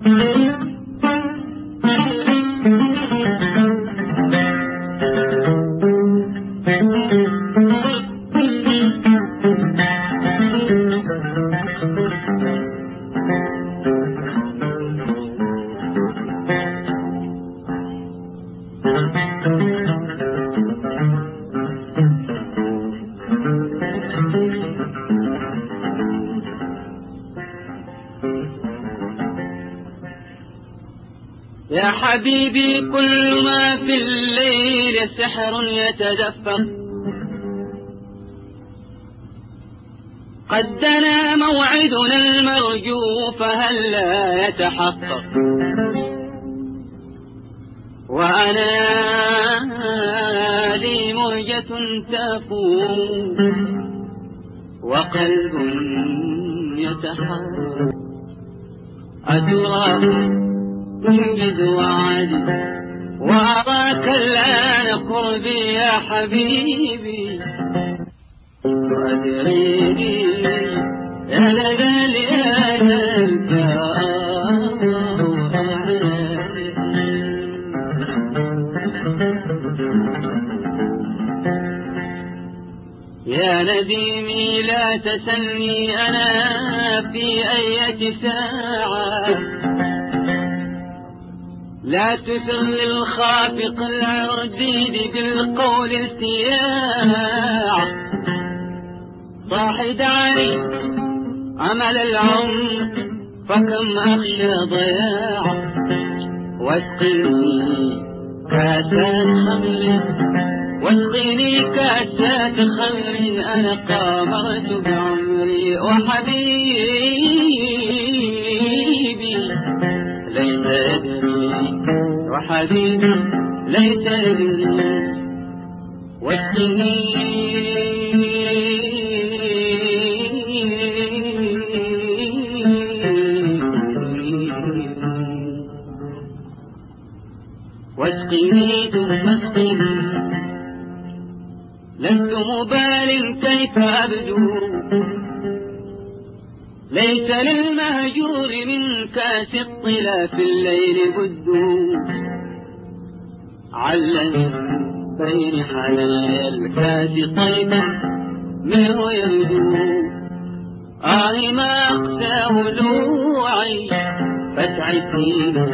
يا حبيبي كل ما في الليل سحر يتدفق، قد دنا موعدنا المرجو فهلا يتحقق، وأنا لي مرجة تفوق وقلب يتحرك، أتراه تنجد وعدي وأراك الآن قربي يا حبيبي، وأدريني يا ليالي يا نديمي لا تسلني أنا في أي ساعة، لا تثل الخافق العرديد بالقول السياع، صاحد علي عمل العمر فكم أخشى ضياع، واسقني كاسات خمر واسقني كاسات خمر أنا قامرت بعمري، وحبيبي ليس يدري وحبيبي ليس يدري، واسقني واسقني ثم اسقني، لست مبال كيف أبدو، ليس للمهجور من كاس الطلا في الليل بد، علني بين حنايا الكاس طيبا منه يبدو، ما أقسى ولوعي فاسعدني